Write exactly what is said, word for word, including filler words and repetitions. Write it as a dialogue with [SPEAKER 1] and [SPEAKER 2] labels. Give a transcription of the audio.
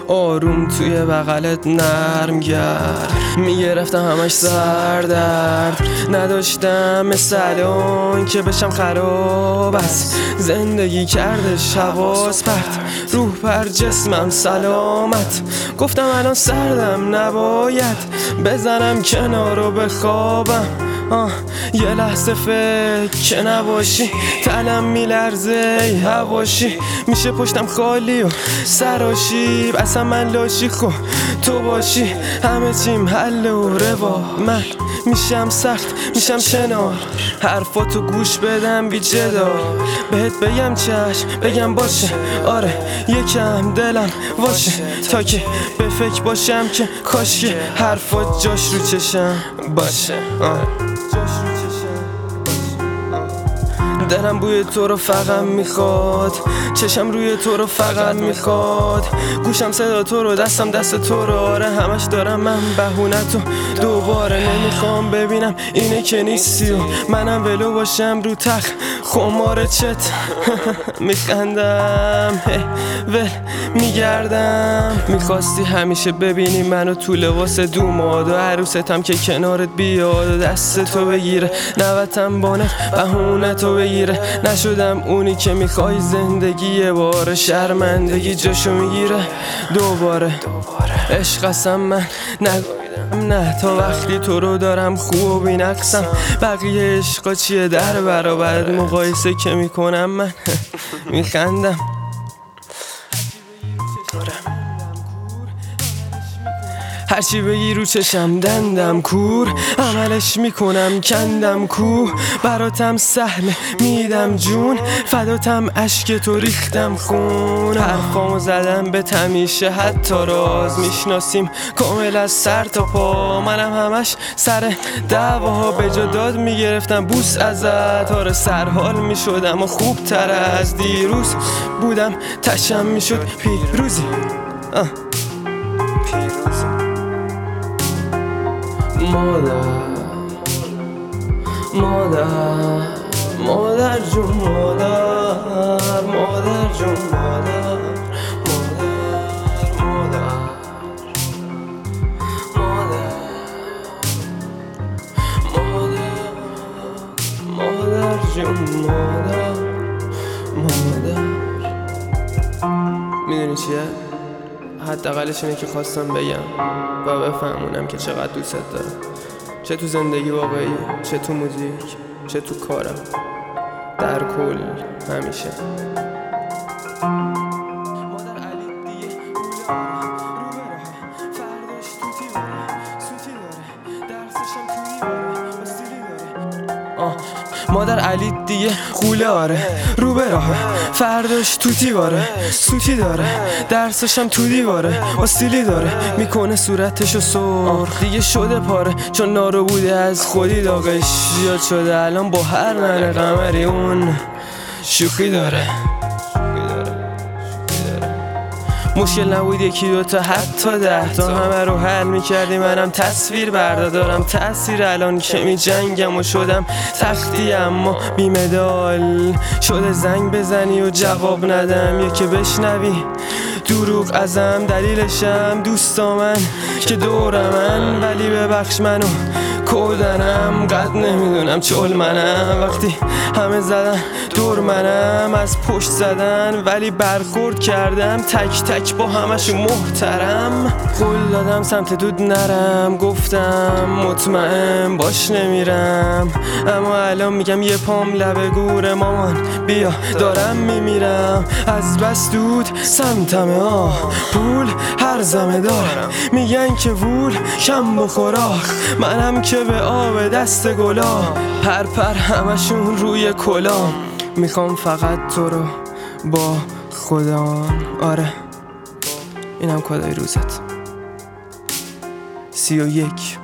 [SPEAKER 1] آروم توی بغلت نرم گرد میگرفتم همش سر درد نداشتم مثل الان که بشم خراب از زندگی کردش حواس پرت روح پر جسمم سلامت گفتم الان سردم نباید بزنم کنار و بخوابم آه یه لحظه فکر که نباشی تنم میلرزه ای هواشی میشه پشتم خالی و سراشیب اصلا من لاشی خو تو باشی همه چیم حل و روا من میشم سخت میشم شنار حرفاتو گوش بدم بی جدال بهت بگم چشم بگم باشه آره یکم دلم واشه تا که به فکر باشم که کاش که حرفات جاش رو چشم باشه آه. دلم بوی تو رو فقط میخواد چشم روی تو رو فقط میخواد گوشم صدا تو رو دستم دست تو رو آره همش دارم من بهونت و دوباره نمیخوام ببینم اینه که نیستی و منم ولو باشم رو تخت خمار چت میخندم ول میگردم میخواستی همیشه ببینی منو تو لباس دوماد و عروستم که کنارت بیاد و دست تو بگیره نوتم بانه بهونه تو بگیره نشدم اونی که میخوای زندگی یه بار شرمندگی جاشو میگیره دوباره عشق قسم من نگویدم نه تا وقتی تو رو دارم خوب و بی نقصم بقیه عشقا چیه در برابرت مقایسه که میکنم من میخندم هرچی بگی رو چشم دندم کور عملش میکنم کندم کو براتم سهله میدم جون فداتم اشک تو ریختم خون حرفامو زدم به تمیشه حتی راز میشناسیم کامل از سر تا پا منم همش سر دعواها به جا داد میگرفتم بوس ازت آره سرحال میشدم و خوب تر از دیروز بودم تشم میشد پیروزی آه. مادر مادر مادر جون مادر مادر جون مادر مادر مادر مادر مادر جون مادر مادر میدونی چیه؟ حداقلش اینه که خواستم بگم و بفهمونم که چقدر دوست دارم چه تو زندگی واقعی چه تو موزیک چه تو کارم در کل همیشه مادر علی دیگه رو براه فرداش توتی باره سوتی داره درسشم توی باره استیلی داره آه مادر علی دیگه خوله آره رو براه فرداش توتی باره سوتی داره درسشم تو دیواره استیلی داره میکنه صورتشو سرخ دیگه شده پاره چون نارو بوده از خودی داغش زیاد شده الان با هر ننه قمری اون شوخی داره مشکل نبود یکی دوتا حتی ده تا همه رو حل میکردی منم تصویر بردارم تأثیر الان که می جنگم و شدم تختی اما بی مدال شده زنگ بزنی و جواب ندم یا که بشنوی دروغ ازم دلیلشم دوستا من که دورمن ولی ببخش منو کودنم قد نمیدونم چول منم وقتی همه زدن دور منم از پشت زدن ولی برخورد کردم تک تک با همشون محترم قول دادم سمت دود نرم گفتم مطمئن باش نمیرم اما الان میگم یه پام لبه گور مامان بیا دارم میمیرم از بس دود سمتمه آه پول هر زمه دارم میگن که وول کم بخور آخ منم که به آب دست گلا پر پر همشون روی کلام میخوام فقط تو رو با خدا آره اینم کدای روزت سی و یک